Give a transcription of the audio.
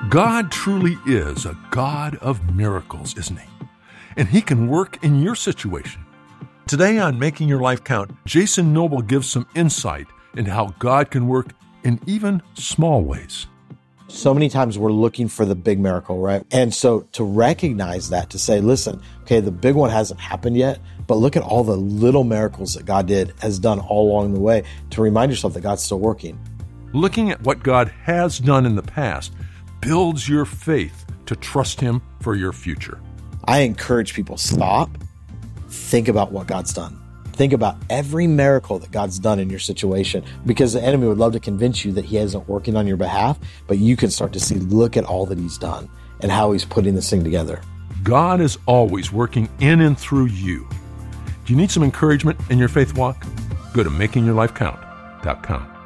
God truly is a God of miracles, isn't He? And He can work in your situation. Today on Making Your Life Count, Jason Noble gives some insight into how God can work in even small ways. So many times we're looking for the big miracle, right? And so to recognize that, to say, listen, okay, the big one hasn't happened yet, but look at all the little miracles that God has done all along the way, to remind yourself that God's still working. Looking at what God has done in the past builds your faith to trust Him for your future. I encourage people, stop, think about what God's done. Think about every miracle that God's done in your situation, because the enemy would love to convince you that He isn't working on your behalf, but you can start to see, look at all that He's done and how He's putting this thing together. God is always working in and through you. Do you need some encouragement in your faith walk? Go to makingyourlifecount.com.